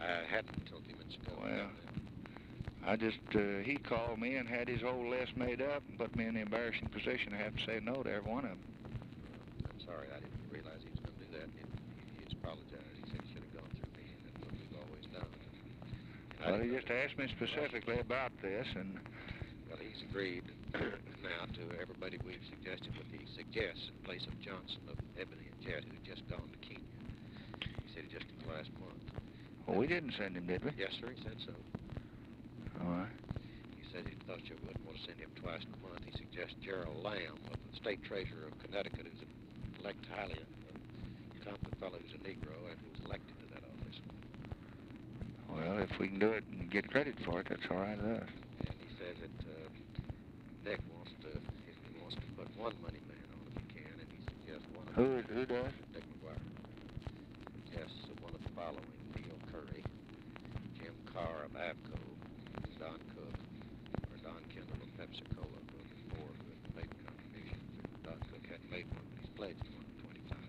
I hadn't until a few minutes ago. Well, I just, he called me and had his whole list made up and put me in the embarrassing position to have to say no to every one of them. I'm sorry, I didn't realize he was going to do that. He's apologized. He said he should have gone through me, and that's what we've always done. Well, he just asked me specifically about this, and... Well, he's agreed now to everybody we've suggested, but he suggests in place of Johnson of Ebony and Jet, who'd just gone to Kenya. He said just in the last month. Well, we didn't send him, did we? Yes, sir, he said so. All right. He said he thought you wouldn't want to send him twice in a month. He suggests Gerald Lamb, of the state treasurer of Connecticut, who's elected highly, a competent fellow who's a Negro and who was elected to that office. Well, if we can do it and get credit for it, that's all right with us. And he says that Dick wants to put one money man on if he can, and he suggests one of Who does? Dick McGuire. Yes, one of the following: Neil Curry, Jim Carr of Avco, Don Cook, or Don Kendall of Pepsi-Cola, were the four who had made contributions. Don Cook hadn't made one, but he's pledged one of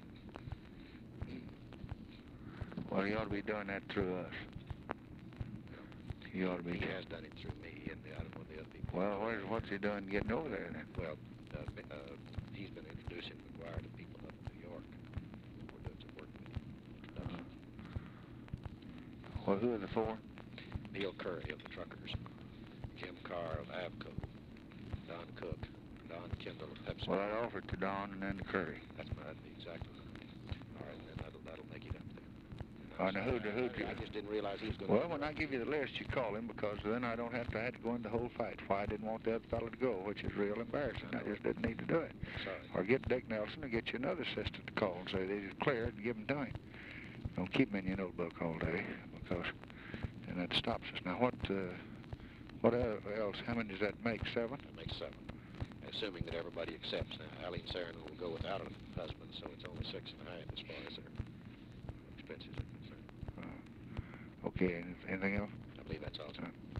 25. Well, he ought to be doing that through us. He ought to be. He has done it through me and one of the other people. Well, what's he doing getting over there then? Well, he's been introducing McGuire to people up in New York. We're doing some work with him. Well, who are the four? Neil Curry of the truckers, Jim Carr of Avco, Don Cook, Don Kendall of Pepsi. Well, I offered to Don and then to Curry. That'd be exactly right. All right, then that'll make it up there. I just didn't realize he was going to... Well, when I give you the list, you call him, because then I don't have to go into the whole fight. Why I didn't want the other fellow to go, which is real embarrassing. I just didn't need to do it. Sorry. Or get Dick Nelson or get you another assistant to call and say they just cleared and give them to him. Don't keep them in your notebook all day, because then that stops us. Now, what else? How many does that make? 7? That makes 7. Assuming that everybody accepts. Now, Eileen Sarin will go without her husband, so it's only 6.5 as far as their expenses are concerned. Okay, anything else? I believe that's all.